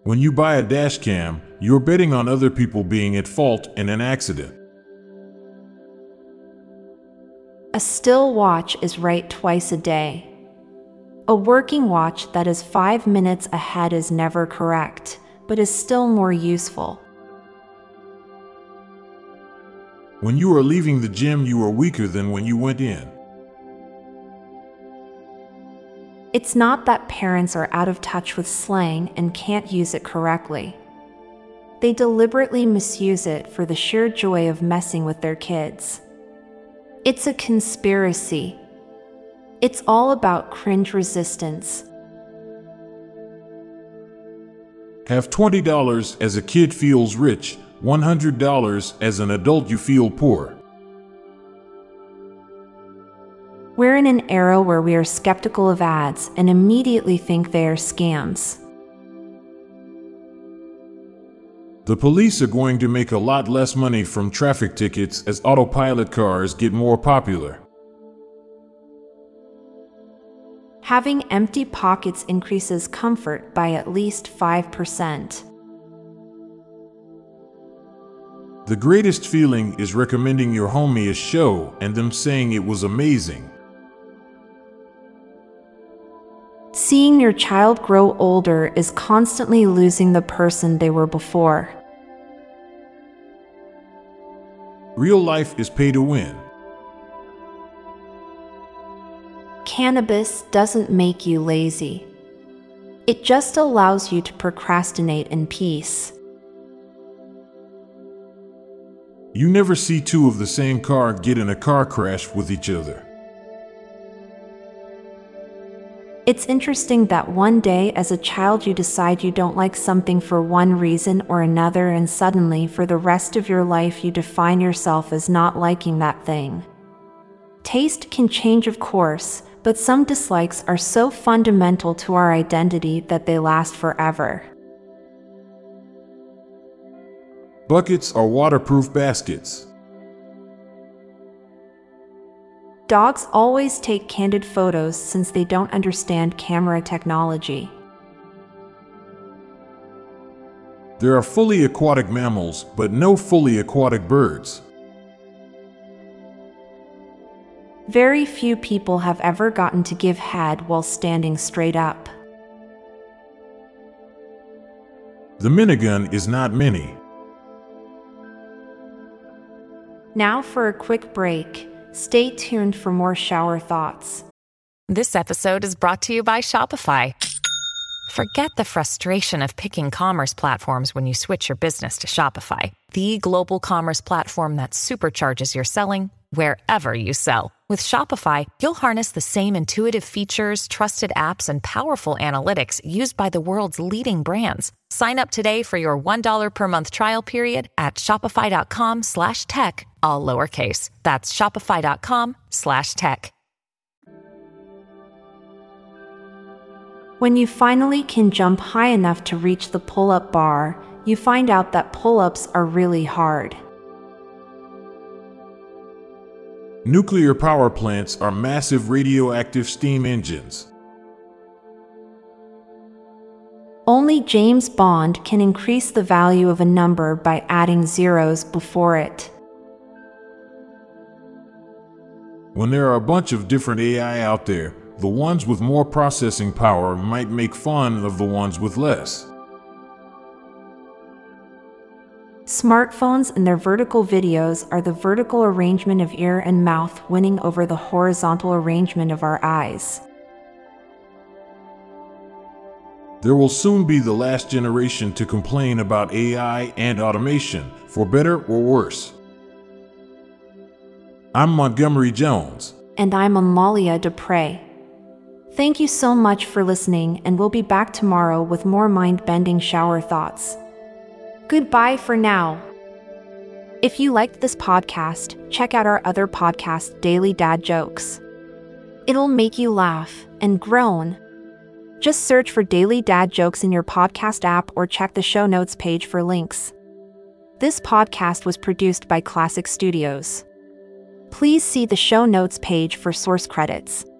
When you buy a dash cam, you're betting on other people being at fault in an accident. A still watch is right twice a day. A working watch that is 5 minutes ahead is never correct, but is still more useful. When you are leaving the gym, you are weaker than when you went in. It's not that parents are out of touch with slang and can't use it correctly. They deliberately misuse it for the sheer joy of messing with their kids. It's a conspiracy. It's all about cringe resistance. Have $20 as a kid feels rich, $100 as an adult you feel poor. We're in an era where we are skeptical of ads and immediately think they are scams. The police are going to make a lot less money from traffic tickets as autopilot cars get more popular. Having empty pockets increases comfort by at least 5%. The greatest feeling is recommending your homie a show and them saying it was amazing. Seeing your child grow older is constantly losing the person they were before. Real life is pay to win. Cannabis doesn't make you lazy. It just allows you to procrastinate in peace. You never see two of the same car get in a car crash with each other. It's interesting that one day as a child you decide you don't like something for one reason or another, and suddenly for the rest of your life you define yourself as not liking that thing. Taste can change, of course, but some dislikes are so fundamental to our identity that they last forever. Buckets are waterproof baskets. Dogs always take candid photos since they don't understand camera technology. There are fully aquatic mammals, but no fully aquatic birds. Very few people have ever gotten to give head while standing straight up. The minigun is not mini. Now for a quick break. Stay tuned for more shower thoughts. This episode is brought to you by Shopify. Forget the frustration of picking commerce platforms when you switch your business to Shopify, the global commerce platform that supercharges your selling wherever you sell. With Shopify, you'll harness the same intuitive features, trusted apps, and powerful analytics used by the world's leading brands. Sign up today for your $1 per month trial period at shopify.com/tech, all lowercase. That's shopify.com/tech. When you finally can jump high enough to reach the pull-up bar, you find out that pull-ups are really hard. Nuclear power plants are massive radioactive steam engines. Only James Bond can increase the value of a number by adding zeros before it. When there are a bunch of different AI out there, the ones with more processing power might make fun of the ones with less. Smartphones and their vertical videos are the vertical arrangement of ear and mouth winning over the horizontal arrangement of our eyes. There will soon be the last generation to complain about AI and automation, for better or worse. I'm Montgomery Jones. And I'm Amalia Dupre. Thank you so much for listening, and we'll be back tomorrow with more mind-bending shower thoughts. Goodbye for now. If you liked this podcast, check out our other podcast, Daily Dad Jokes. It'll make you laugh and groan. Just search for Daily Dad Jokes in your podcast app or check the show notes page for links. This podcast was produced by Classic Studios. Please see the show notes page for source credits.